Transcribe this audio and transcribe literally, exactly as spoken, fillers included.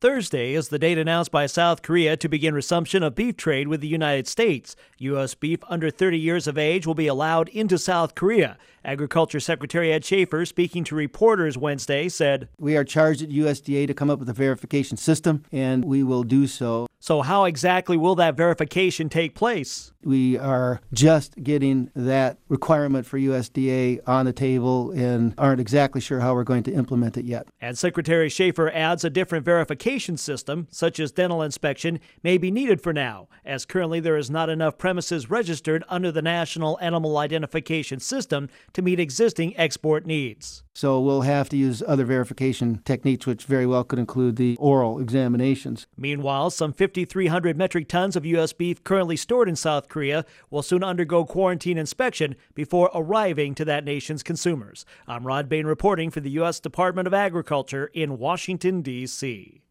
Thursday is the date announced by South Korea to begin resumption of beef trade with the United States. U S beef under thirty years of age will be allowed into South Korea. Agriculture Secretary Ed Schafer, speaking to reporters Wednesday, said, "We are charged at U S D A to come up with a verification system, and we will do so." So how exactly will that verification take place? We are just getting that requirement for U S D A on the table and aren't exactly sure how we're going to implement it yet. And Secretary Schafer adds a different verification system, such as dental inspection, may be needed for now, as currently there is not enough premises registered under the National Animal Identification System to meet existing export needs. So we'll have to use other verification techniques, which very well could include the oral examinations. Meanwhile, some fifty-three hundred metric tons of U S beef currently stored in South Korea will soon undergo quarantine inspection before arriving to that nation's consumers. I'm Rod Bain reporting for the U S Department of Agriculture in Washington, D C